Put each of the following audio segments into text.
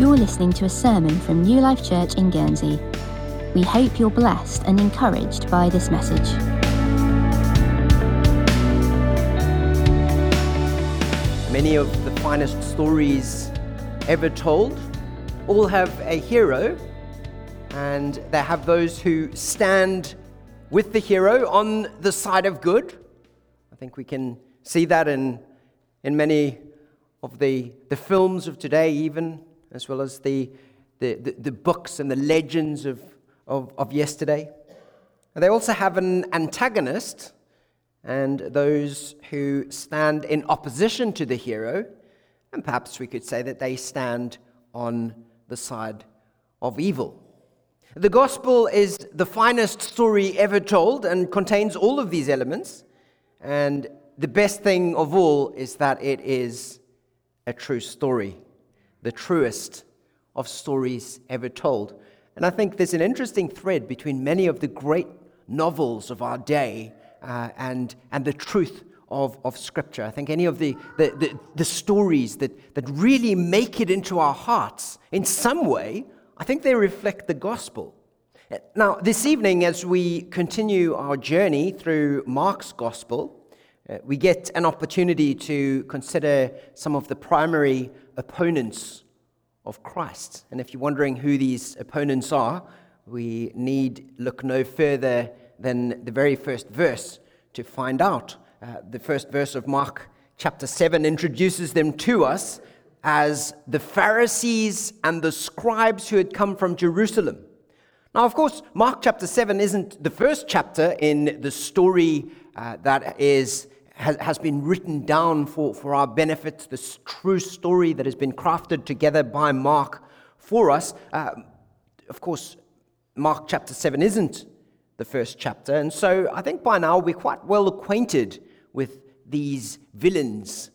You're listening to a sermon from New Life Church in Guernsey. We hope you're blessed and encouraged by this message. Many of the finest stories ever told all have a hero, and they have those who stand with the hero on the side of good. I think we can see that in many of the films of today, even as well as the books and the legends of yesterday. And they also have an antagonist and those who stand in opposition to the hero, and perhaps we could say that they stand on the side of evil. The gospel is the finest story ever told and contains all of these elements, and the best thing of all is that it is a true story, the truest of stories ever told. And I think there's an interesting thread between many of the great novels of our day and the truth of Scripture. I think any of the stories that really make it into our hearts in some way, I think they reflect the gospel. Now, this evening, as we continue our journey through Mark's gospel, we get an opportunity to consider some of the primary opponents of Christ. And if you're wondering who these opponents are, we need look no further than the very first verse to find out. The first verse of Mark chapter 7 introduces them to us as the Pharisees and the scribes who had come from Jerusalem. Now, of course, Mark chapter 7 isn't the first chapter in the story that has been written down for our benefit, this true story that has been crafted together by Mark for us. Of course, Mark chapter 7 isn't the first chapter, and so I think by now we're quite well acquainted with these villains.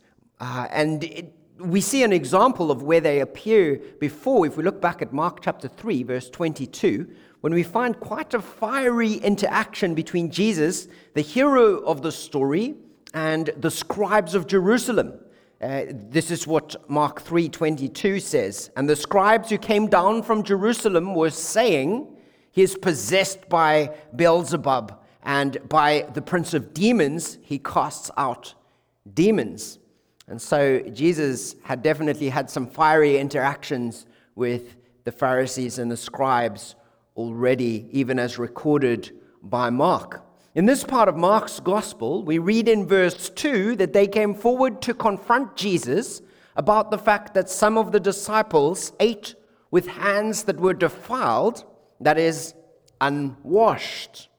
We see an example of where they appear before, if we look back at Mark chapter 3, verse 22, when we find quite a fiery interaction between Jesus, the hero of the story, and the scribes of Jerusalem. This is what Mark 3:22 says. And the scribes who came down from Jerusalem were saying, "He is possessed by Beelzebub, and by the prince of demons he casts out demons." And so Jesus had definitely had some fiery interactions with the Pharisees and the scribes already, even as recorded by Mark. In this part of Mark's gospel, we read in verse 2 that they came forward to confront Jesus about the fact that some of the disciples ate with hands that were defiled, that is, unwashed.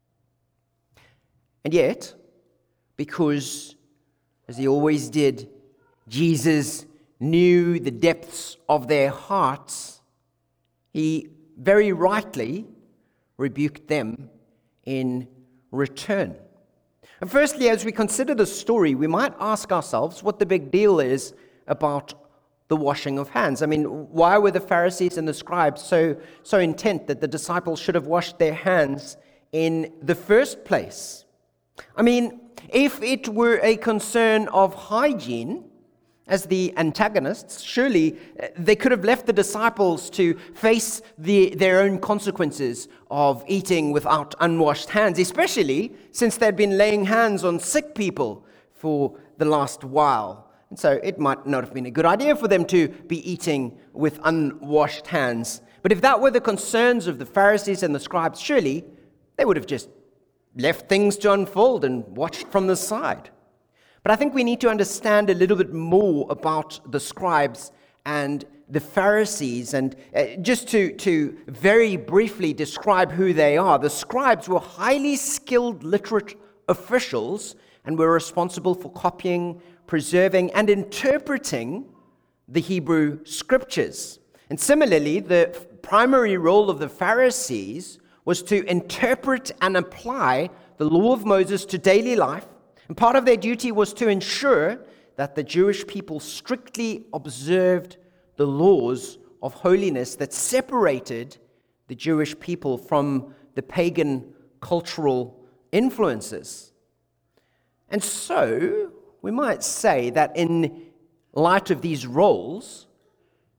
And yet, because, as he always did, Jesus knew the depths of their hearts, he very rightly rebuked them in return. And firstly, as we consider the story, we might ask ourselves what the big deal is about the washing of hands. I mean, why were the Pharisees and the scribes so intent that the disciples should have washed their hands in the first place? I mean, if it were a concern of hygiene, as the antagonists, surely they could have left the disciples to face their own consequences of eating without unwashed hands, especially since they'd been laying hands on sick people for the last while. And so it might not have been a good idea for them to be eating with unwashed hands. But if that were the concerns of the Pharisees and the scribes, surely they would have just left things to unfold and watched from the side. But I think we need to understand a little bit more about the scribes and the Pharisees, and just to very briefly describe who they are. The scribes were highly skilled literate officials and were responsible for copying, preserving, and interpreting the Hebrew scriptures. And similarly, the primary role of the Pharisees was to interpret and apply the law of Moses to daily life. And part of their duty was to ensure that the Jewish people strictly observed the laws of holiness that separated the Jewish people from the pagan cultural influences. And so, we might say that in light of these roles,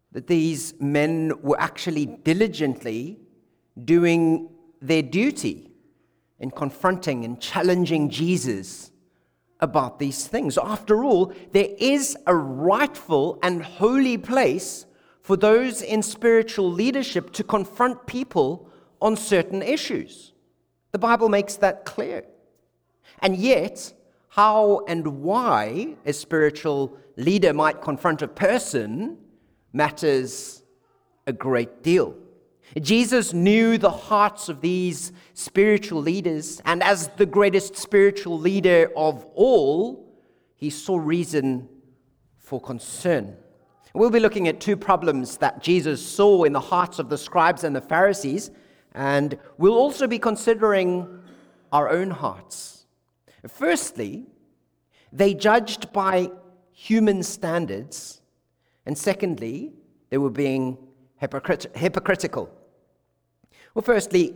that these men were actually diligently doing their duty in confronting and challenging Jesus about these things. After all, there is a rightful and holy place for those in spiritual leadership to confront people on certain issues. The Bible makes that clear. And yet, how and why a spiritual leader might confront a person matters a great deal. Jesus knew the hearts of these spiritual leaders, and as the greatest spiritual leader of all, he saw reason for concern. We'll be looking at two problems that Jesus saw in the hearts of the scribes and the Pharisees, and we'll also be considering our own hearts. Firstly, they judged by human standards, and secondly, they were being hypocritical. Well, firstly,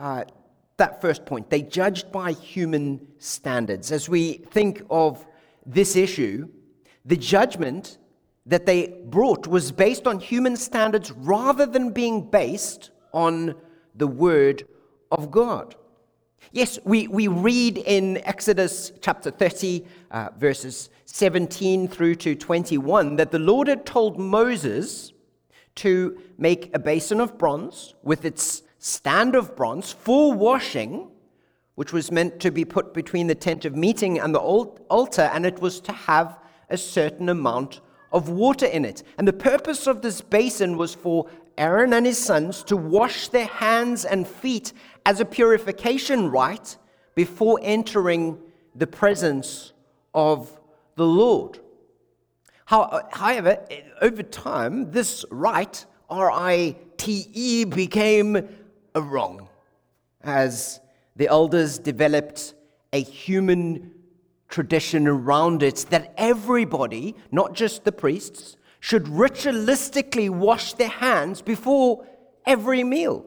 that first point, they judged by human standards. As we think of this issue, the judgment that they brought was based on human standards rather than being based on the Word of God. Yes, we read in Exodus chapter 30, verses 17 through to 21, that the Lord had told Moses to make a basin of bronze with its stand of bronze for washing, which was meant to be put between the tent of meeting and the altar, and it was to have a certain amount of water in it. And the purpose of this basin was for Aaron and his sons to wash their hands and feet as a purification rite before entering the presence of the Lord. However, over time, this rite, R-I-T-E, became a wrong, as the elders developed a human tradition around it that everybody, not just the priests, should ritualistically wash their hands before every meal,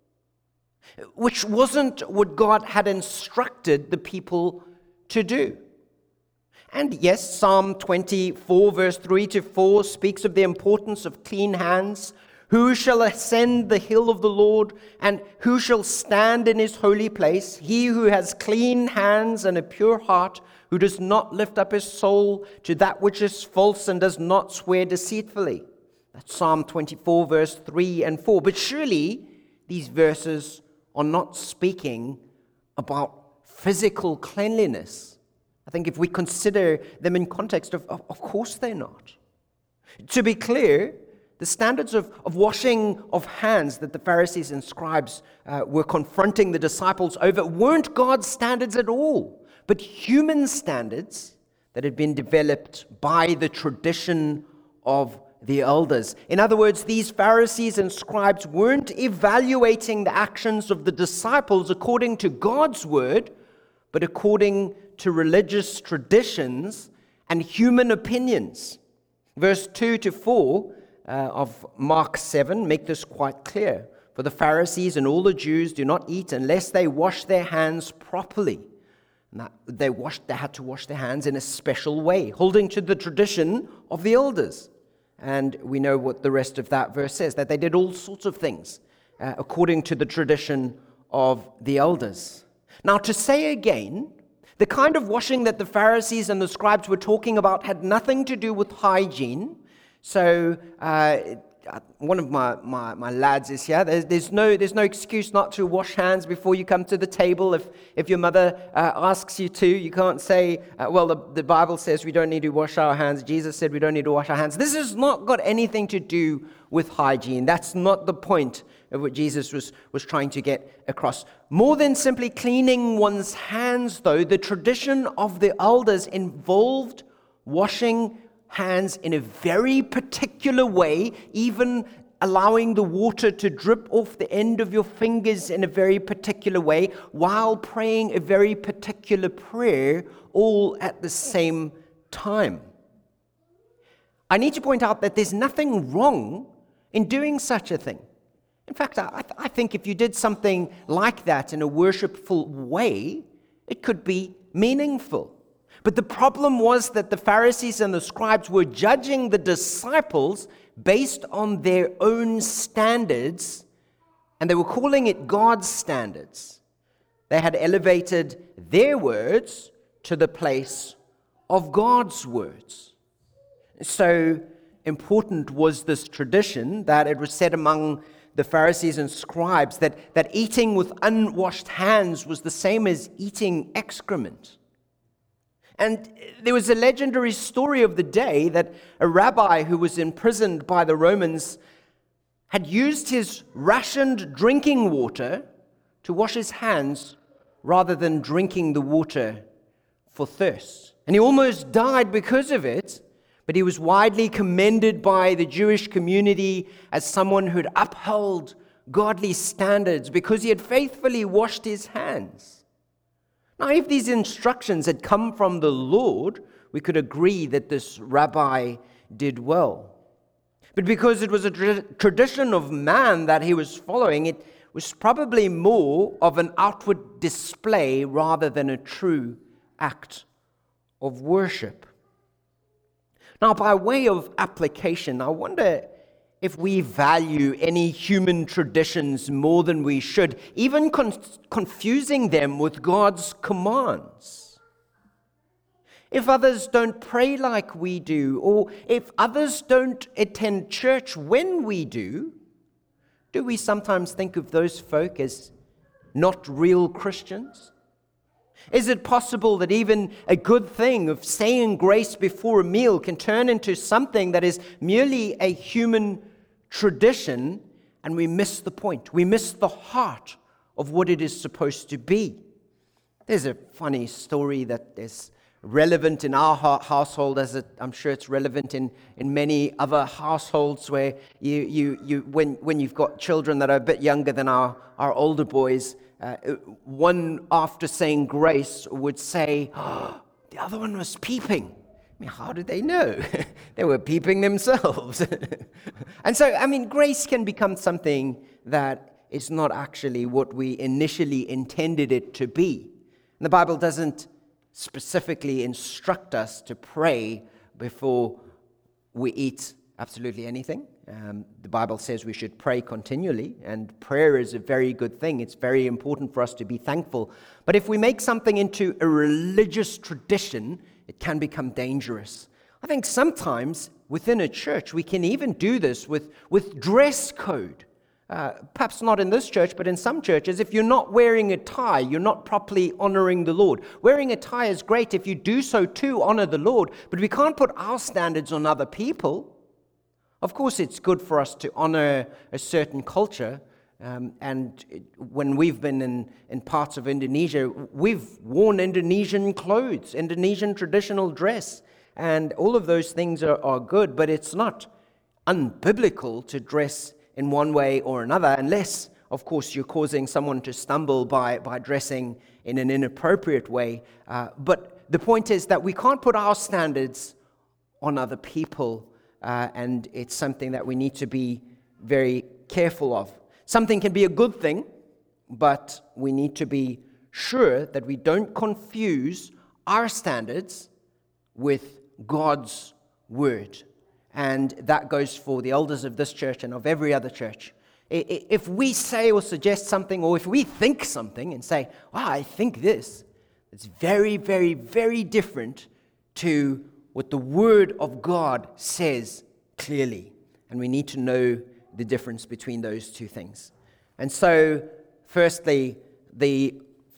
which wasn't what God had instructed the people to do. And yes, Psalm 24, verse 3 to 4 speaks of the importance of clean hands. Who shall ascend the hill of the Lord, and who shall stand in his holy place? He who has clean hands and a pure heart, who does not lift up his soul to that which is false and does not swear deceitfully. That's Psalm 24, verse 3 and 4. But surely these verses are not speaking about physical cleanliness. I think if we consider them in context, of course they're not. To be clear, the standards of washing of hands that the Pharisees and scribes were confronting the disciples over weren't God's standards at all, but human standards that had been developed by the tradition of the elders. In other words, these Pharisees and scribes weren't evaluating the actions of the disciples according to God's word, but according to religious traditions and human opinions. Verse 2 to 4 of Mark 7 make this quite clear. For the Pharisees and all the Jews do not eat unless they wash their hands properly. They had to wash their hands in a special way, holding to the tradition of the elders. And we know what the rest of that verse says, that they did all sorts of things according to the tradition of the elders. Now, to say again, the kind of washing that the Pharisees and the scribes were talking about had nothing to do with hygiene. So one of my lads is here. There's no excuse not to wash hands before you come to the table. If your mother asks you to, you can't say, well, the Bible says we don't need to wash our hands. Jesus said we don't need to wash our hands. This has not got anything to do with hygiene. That's not the point of what Jesus was trying to get across. More than simply cleaning one's hands, though, the tradition of the elders involved washing hands in a very particular way, even allowing the water to drip off the end of your fingers in a very particular way, while praying a very particular prayer, all at the same time. I need to point out that there's nothing wrong in doing such a thing. In fact, I think if you did something like that in a worshipful way, it could be meaningful. But the problem was that the Pharisees and the scribes were judging the disciples based on their own standards, and they were calling it God's standards. They had elevated their words to the place of God's words. So important was this tradition that it was said among the Pharisees and scribes that eating with unwashed hands was the same as eating excrement. And there was a legendary story of the day that a rabbi who was imprisoned by the Romans had used his rationed drinking water to wash his hands rather than drinking the water for thirst. And he almost died because of it, but he was widely commended by the Jewish community as someone who had upheld godly standards because he had faithfully washed his hands. Now, if these instructions had come from the Lord, we could agree that this rabbi did well. But because it was a tradition of man that he was following, it was probably more of an outward display rather than a true act of worship. Now, by way of application, I wonder if we value any human traditions more than we should, even confusing them with God's commands. If others don't pray like we do, or if others don't attend church when we do we sometimes think of those folk as not real Christians? Is it possible that even a good thing of saying grace before a meal can turn into something that is merely a human tradition, and we miss the point? We miss the heart of what it is supposed to be. There's a funny story that is relevant in our household, as I'm sure it's relevant in many other households where when you've got children that are a bit younger than our older boys, one after saying grace would say, "Oh, the other one was peeping." I mean, how did they know? They were peeping themselves. And so, grace can become something that is not actually what we initially intended it to be. And the Bible doesn't specifically instruct us to pray before we eat absolutely anything. The Bible says we should pray continually, and prayer is a very good thing. It's very important for us to be thankful. But if we make something into a religious tradition, it can become dangerous. I think sometimes within a church, we can even do this with dress code. Perhaps not in this church, but in some churches, if you're not wearing a tie, you're not properly honoring the Lord. Wearing a tie is great if you do so to honor the Lord, but we can't put our standards on other people. Of course, it's good for us to honor a certain culture, and when we've been in parts of Indonesia, we've worn Indonesian clothes, Indonesian traditional dress, and all of those things are good, but it's not unbiblical to dress in one way or another, unless, of course, you're causing someone to stumble by dressing in an inappropriate way. But the point is that we can't put our standards on other people, and it's something that we need to be very careful of. Something can be a good thing, but we need to be sure that we don't confuse our standards with God's word. And that goes for the elders of this church and of every other church. If we say or suggest something, or if we think something and say, I think this, it's very, very, very different to what the Word of God says clearly. And we need to know the difference between those two things. And so, firstly, the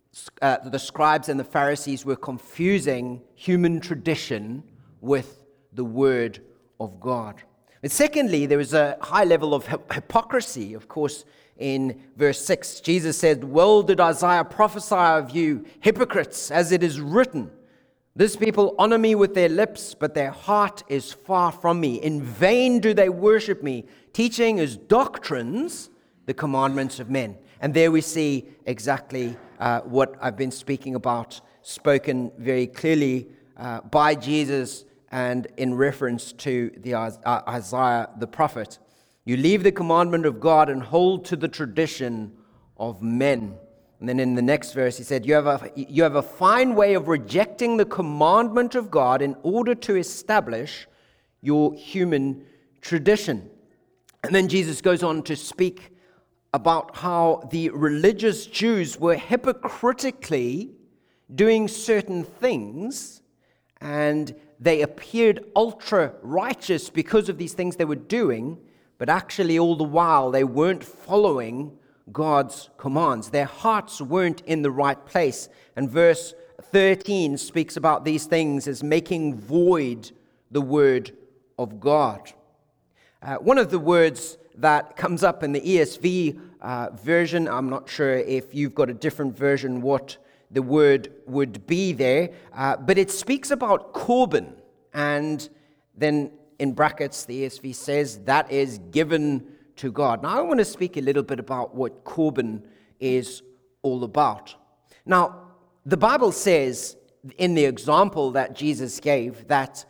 scribes and the Pharisees were confusing human tradition with the Word of God. But secondly, there was a high level of hypocrisy. Of course, in verse 6, Jesus said, "Well did Isaiah prophesy of you, hypocrites, as it is written, this people honor me with their lips, but their heart is far from me. In vain do they worship me, teaching as doctrines the commandments of men." And there we see exactly what I've been speaking about, spoken very clearly by Jesus and in reference to the Isaiah the prophet. You leave the commandment of God and hold to the tradition of men. And then in the next verse, he said, you have a fine way of rejecting the commandment of God in order to establish your human tradition. And then Jesus goes on to speak about how the religious Jews were hypocritically doing certain things, and they appeared ultra-righteous because of these things they were doing, but actually all the while they weren't following God's commands. Their hearts weren't in the right place. And verse 13 speaks about these things as making void the word of God. One of the words that comes up in the ESV version, I'm not sure if you've got a different version what the word would be there, but it speaks about Corban, and then in brackets the ESV says that is given to God. Now I want to speak a little bit about what Corban is all about. Now the Bible says in the example that Jesus gave that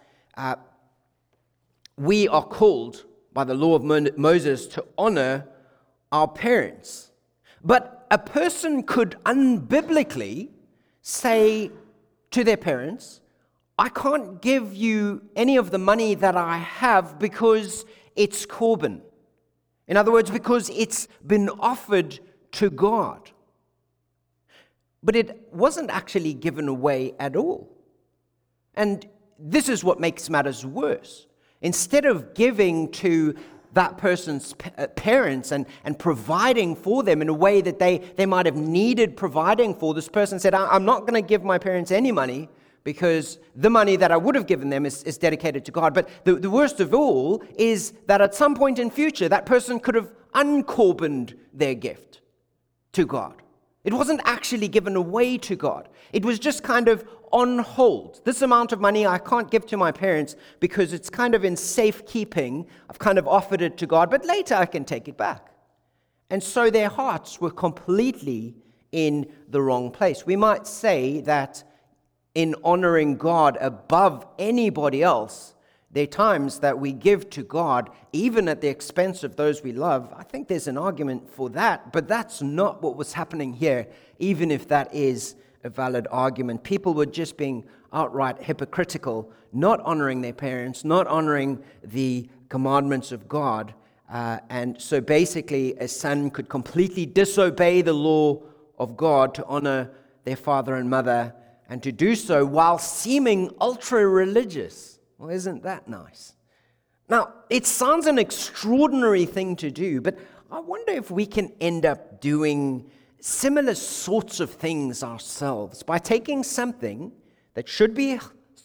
we are called by the law of Moses to honor our parents. But a person could unbiblically say to their parents, I can't give you any of the money that I have because it's Corban. In other words, because it's been offered to God. But it wasn't actually given away at all. And this is what makes matters worse. Instead of giving to that person's parents and providing for them in a way that they might have needed providing for, this person said, I'm not going to give my parents any money because the money that I would have given them is dedicated to God. But the worst of all is that at some point in future, that person could have uncorbaned their gift to God. It wasn't actually given away to God. It was just kind of on hold. This amount of money I can't give to my parents because it's kind of in safekeeping. I've kind of offered it to God, but later I can take it back. And so their hearts were completely in the wrong place. We might say that in honoring God above anybody else, there are times that we give to God, even at the expense of those we love. I think there's an argument for that, but that's not what was happening here, even if that is a valid argument. People were just being outright hypocritical, not honoring their parents, not honoring the commandments of God. And so basically, a son could completely disobey the law of God to honor their father and mother, and to do so while seeming ultra-religious. Well, isn't that nice? Now, it sounds an extraordinary thing to do, but I wonder if we can end up doing similar sorts of things ourselves by taking something that should be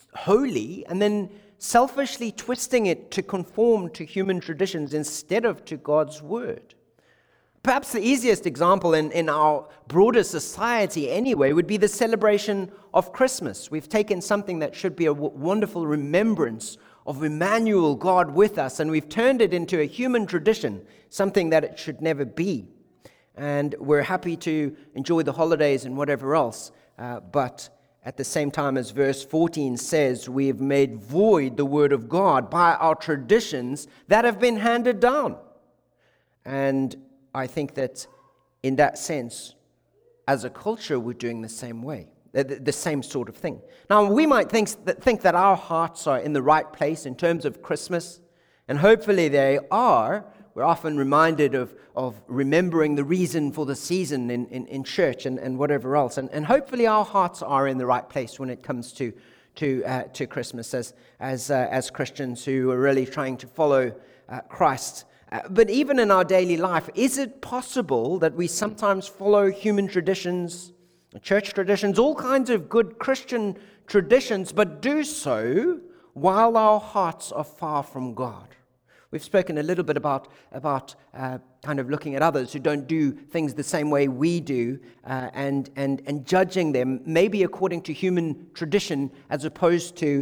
holy and then selfishly twisting it to conform to human traditions instead of to God's word. Perhaps the easiest example in our broader society anyway would be the celebration of Christmas. We've taken something that should be a wonderful remembrance of Emmanuel, God with us, and we've turned it into a human tradition, something that it should never be. And we're happy to enjoy the holidays and whatever else, but at the same time, as verse 14 says, we have made void the word of God by our traditions that have been handed down. And I think that in that sense, as a culture, we're doing the same way, the same sort of thing. Now, we might think that our hearts are in the right place in terms of Christmas, and hopefully they are. We're often reminded of remembering the reason for the season in church and whatever else, and hopefully our hearts are in the right place when it comes to Christmas as Christians who are really trying to follow Christ. But even in our daily life, is it possible that we sometimes follow human traditions, church traditions, all kinds of good Christian traditions, but do so while our hearts are far from God? We've spoken a little bit about kind of looking at others who don't do things the same way we do, and judging them maybe according to human tradition as opposed to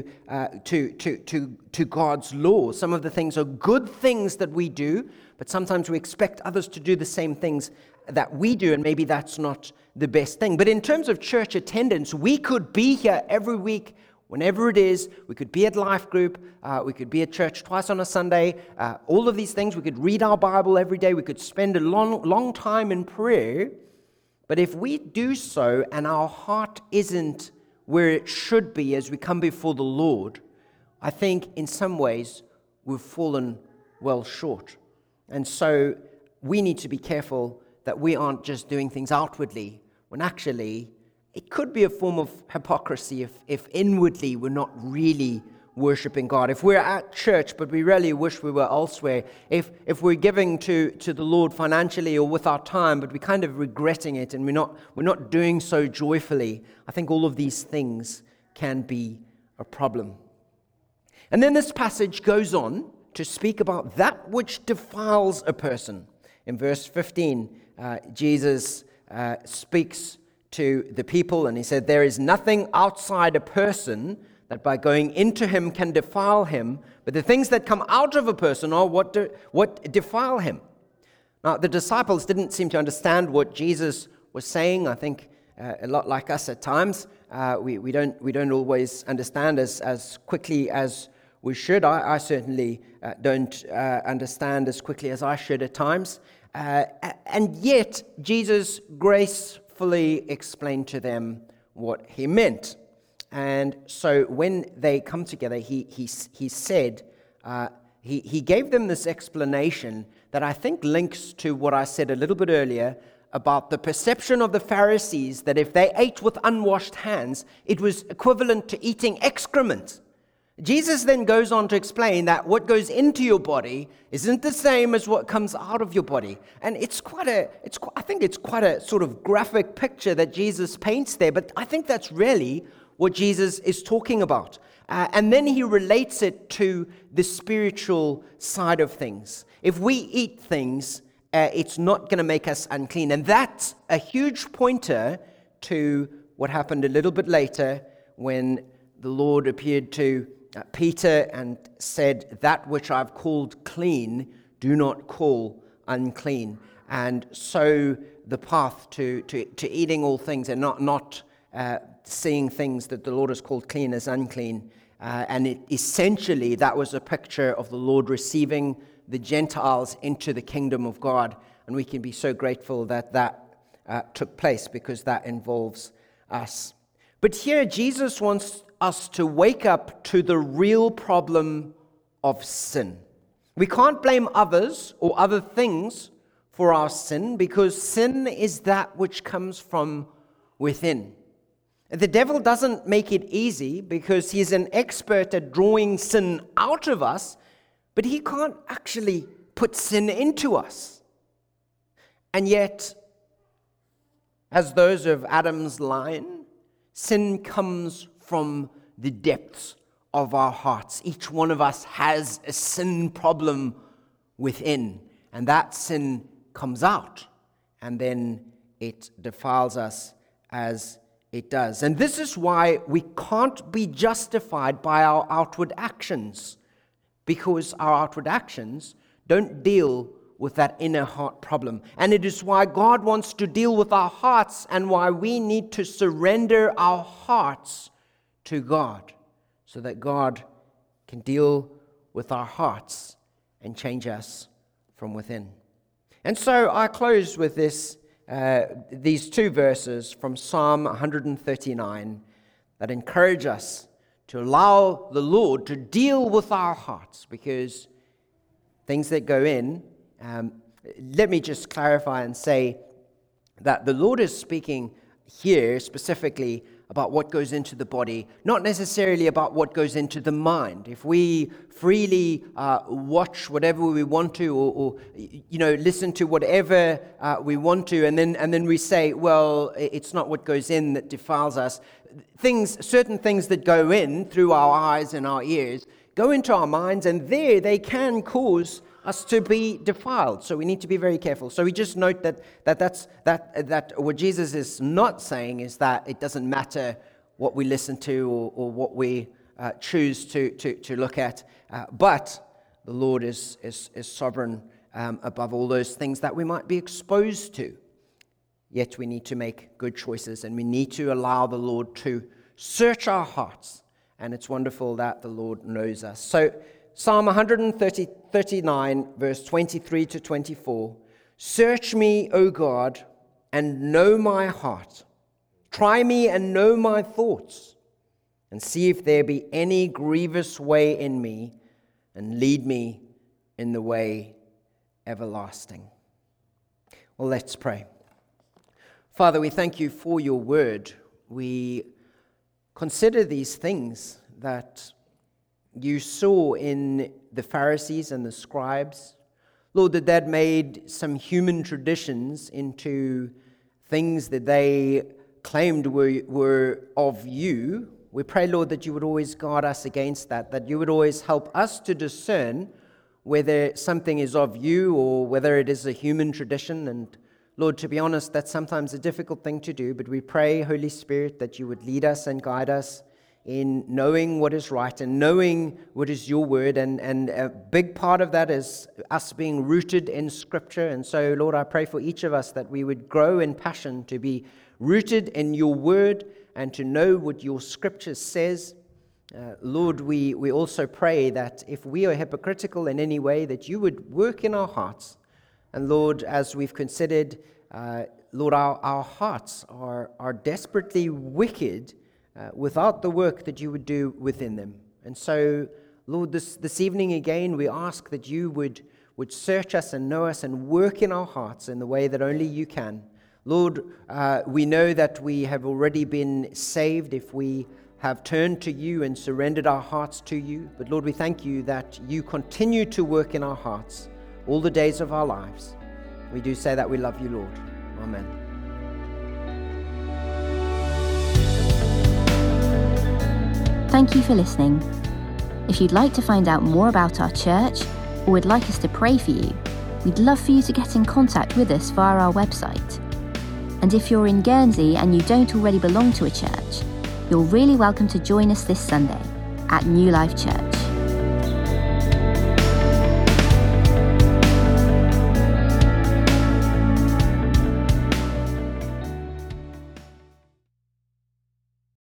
God's law. Some of the things are good things that we do, but sometimes we expect others to do the same things that we do, and maybe that's not the best thing. But in terms of church attendance, we could be here every week, whenever it is. We could be at life group, we could be at church twice on a Sunday, all of these things. We could read our Bible every day, we could spend a long time in prayer. But if we do so and our heart isn't where it should be as we come before the Lord, I think in some ways we've fallen well short. And so we need to be careful that we aren't just doing things outwardly, when actually it could be a form of hypocrisy if inwardly we're not really worshiping God. If we're at church, but we really wish we were elsewhere. If we're giving to the Lord financially or with our time, but we're kind of regretting it and we're not doing so joyfully, I think all of these things can be a problem. And then this passage goes on to speak about that which defiles a person. In verse 15, Jesus speaks to the people, and he said, "There is nothing outside a person that by going into him can defile him, but the things that come out of a person are what defile him." Now, the disciples didn't seem to understand what Jesus was saying. I think a lot like us at times, we don't always understand as quickly as we should. I certainly don't understand as quickly as I should at times. And yet, Jesus gracefully explained to them what he meant. And so when they come together, he said, he gave them this explanation that I think links to what I said a little bit earlier about the perception of the Pharisees that if they ate with unwashed hands, it was equivalent to eating excrement. Jesus then goes on to explain that what goes into your body isn't the same as what comes out of your body. And I think it's quite a sort of graphic picture that Jesus paints there, but I think that's really what Jesus is talking about. And then he relates it to the spiritual side of things. If we eat things, it's not going to make us unclean. And that's a huge pointer to what happened a little bit later when the Lord appeared to Peter and said, "That which I've called clean, do not call unclean." And so the path to eating all things and not seeing things that the Lord has called clean as unclean. And essentially, that was a picture of the Lord receiving the Gentiles into the kingdom of God. And we can be so grateful that took place because that involves us. But here, Jesus wants us to wake up to the real problem of sin. We can't blame others or other things for our sin because sin is that which comes from within. The devil doesn't make it easy because he's an expert at drawing sin out of us, but he can't actually put sin into us. And yet, as those of Adam's line, sin comes from the depths of our hearts. Each one of us has a sin problem within, and that sin comes out, and then it defiles us as it does. And this is why we can't be justified by our outward actions, because our outward actions don't deal with that inner heart problem. And it is why God wants to deal with our hearts and why we need to surrender our hearts to God so that God can deal with our hearts and change us from within. And so I close with these two verses from Psalm 139 that encourage us to allow the Lord to deal with our hearts, because things that go in, let me just clarify and say that the Lord is speaking here specifically about what goes into the body, not necessarily about what goes into the mind. If we freely watch whatever we want to, or listen to whatever we want to, and then we say, well, it's not what goes in that defiles us. Certain things that go in through our eyes and our ears go into our minds, and there they can cause us to be defiled. So we need to be very careful. So we just note that what Jesus is not saying is that it doesn't matter what we listen to or what we choose to look at, but the Lord is sovereign above all those things that we might be exposed to. Yet we need to make good choices, and we need to allow the Lord to search our hearts. And it's wonderful that the Lord knows us. So Psalm 139, verse 23 to 24. "Search me, O God, and know my heart. Try me and know my thoughts, and see if there be any grievous way in me, and lead me in the way everlasting. Well, let's pray. Father, we thank you for your word. We consider these things that you saw in the Pharisees and the scribes. Lord, that made some human traditions into things that they claimed were of you. We pray, Lord, that you would always guard us against that you would always help us to discern whether something is of you or whether it is a human tradition. And Lord, to be honest, that's sometimes a difficult thing to do, but we pray, Holy Spirit, that you would lead us and guide us in knowing what is right and knowing what is your word. And a big part of that is us being rooted in Scripture. And so, Lord, I pray for each of us that we would grow in passion to be rooted in your word and to know what your Scripture says. Lord, we also pray that if we are hypocritical in any way, that you would work in our hearts. And Lord, as we've considered, Lord, our hearts are desperately wicked without the work that you would do within them. And so, Lord, this evening again, we ask that you would search us and know us and work in our hearts in the way that only you can. Lord, we know that we have already been saved if we have turned to you and surrendered our hearts to you. But Lord, we thank you that you continue to work in our hearts all the days of our lives. We do say that we love you, Lord. Amen. Thank you for listening. If you'd like to find out more about our church or would like us to pray for you, we'd love for you to get in contact with us via our website. And if you're in Guernsey and you don't already belong to a church, you're really welcome to join us this Sunday at New Life Church.